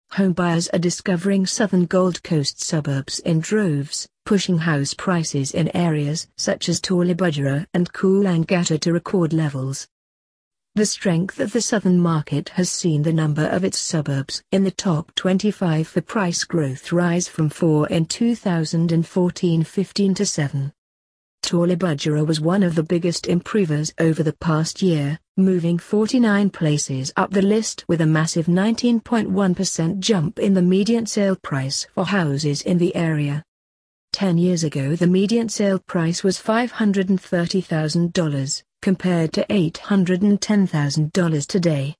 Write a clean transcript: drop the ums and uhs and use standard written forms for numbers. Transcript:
Homebuyers are discovering southern Gold Coast suburbs in droves, pushing house prices in areas such as Toowoomba and Coolangatta to record levels. The strength of the southern market has seen the number of its suburbs in the top 25 for price growth rise from 4 in 2014-15 to 7. Toowoomba was one of the biggest improvers over the past year, moving 49 places up the list with a massive 19.1% jump in the median sale price for houses in the area. 10 years ago the median sale price was $530,000, compared to $810,000 today.